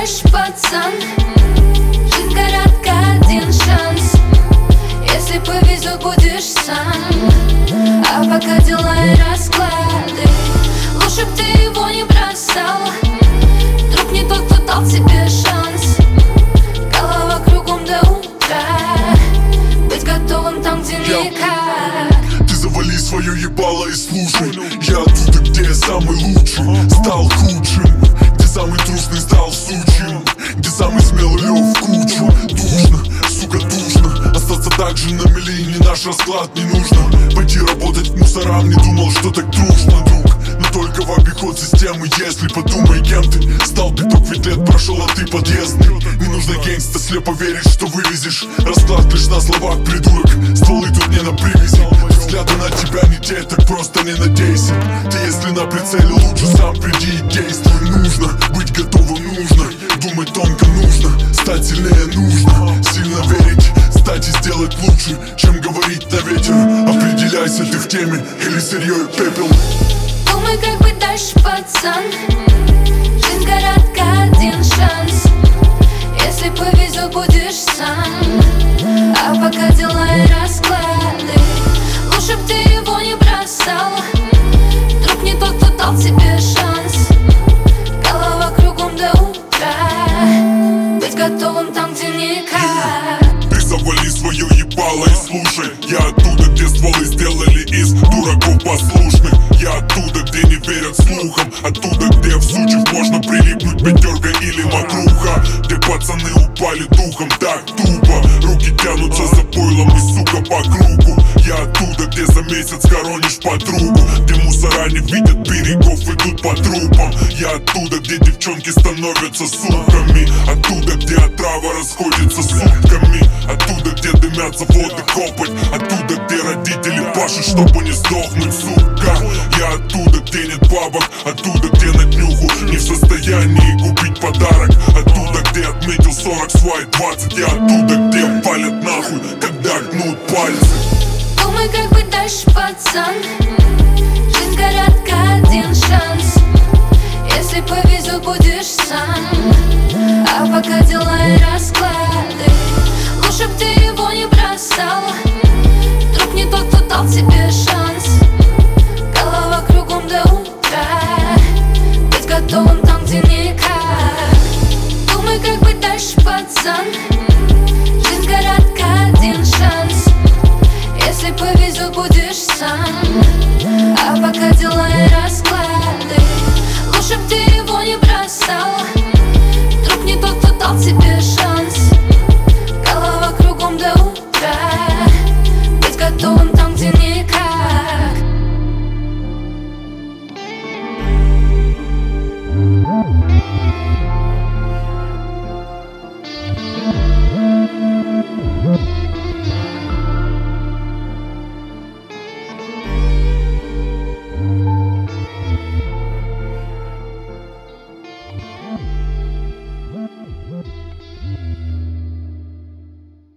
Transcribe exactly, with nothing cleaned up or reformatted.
дальше, пацан. Жизнь коротка, один шанс. Если повезет, будешь сам. А пока дела и расклады, лучше б ты его не бросал. Друг не тот, кто дал тебе шанс. Голова кругом до утра. Быть готовым там, где никак. Ты завали свое ебало и слушай. Я оттуда, где я самый лучший. Стал худшим, где самый трусный стал сучьим, где самый смелый лёг в кучу. Душно, сука, душно. Остаться так же на мели, не наш расклад, не нужно. Пойти работать к мусорам, не думал, что так трушно, друг. Но только в обиход системы, если подумай, кем ты стал. Пяток ведь лет прошел, а ты подъездный. Не нужно гангста слепо верить, что вывезешь. Расклад лишь на словах, придурок. Стволы тут не на привязи. Взгляды на тебя не те, так просто не надейся. Ты если на прицеле, лучше сам приди и действуй. Нужно быть готовым, нужно думать тонко, нужно стать сильнее, нужно сильно верить, стать и сделать лучше, чем говорить на ветер. Определяйся, ты в теме или сырье и пепел. Думай, как быть дальше, пацан. Жизнь коротка, один шанс. Если повезет, будешь сам. А пока дела и расклады, лучше б ты его не бросал. Друг не тот, кто дал тебе шанс. Голова кругом до утра. Быть готовым там, где никак. Ты завали свое ебало и слушай. Я оттуда, где стволы сделали из дураков послушных. Я оттуда, где не верят слухам. Оттуда, где в сучьев можно прилипнуть пятерка или мокруха. Где пацаны упали духом так тупо. Руки тянутся за пойлом и сука по кругу. Я оттуда, где за месяц хоронишь подругу. Где мусора не видят берегов, идут по трупам. Я оттуда, где девчонки становятся суками. Оттуда, где отрава расходится сутками. Оттуда, где дымятся воды копоть. Оттуда, где родители пашут, чтобы не сдохнуть, сука. Я оттуда, где нет бабок. Оттуда, где на днюху не в состоянии купить подарок. Оттуда, где отметил сорок свай двадцать. Я оттуда, где палят нахуй, когда гнут пальцы. Думай, как быть дальше, пацан. Жизнь коротка, один шанс. Если повезет, будешь сам. А пока дела и расклады, лучше б ты его не бросал. Друг не тот, кто дал тебе шанс. Голова кругом до утра. Быть готовым там, где никак. Думай, как быть дальше, пацан. Жизнь коротка, один шанс. Если повезет, будешь сам. А пока дела и расклады,